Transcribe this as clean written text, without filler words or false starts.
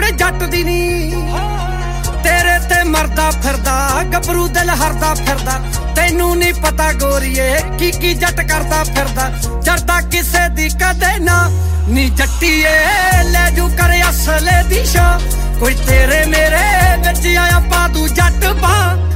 ਕੋਈ ਜੱਟ ਦੀ ਨੀ ਤੇਰੇ ਤੇ ਮਰਦਾ ਫਿਰਦਾ ਗੱਭਰੂ ਦਿਲ ਹਰਦਾ ਫਿਰਦਾ ਤੈਨੂੰ ਨੀ ਪਤਾ ਗੋਰੀਏ ਕੀ ਜੱਟ ਕਰਦਾ ਫਿਰਦਾ ਚੜਦਾ ਕਿਸੇ ਦੀ ਕਦੇ ਨਾ ਨੀ ਜੱਟੀਏ ਲੈ ਜੂ ਕਰ ਅਸਲੇ ਦੀ ਸ਼ਾ ਕੋਈ ਤੇਰੇ ਮੇਰੇ ਵਿੱਚ ਆਇਆ ਪਾ ਦੂ ਜੱਟ ਬਾਂ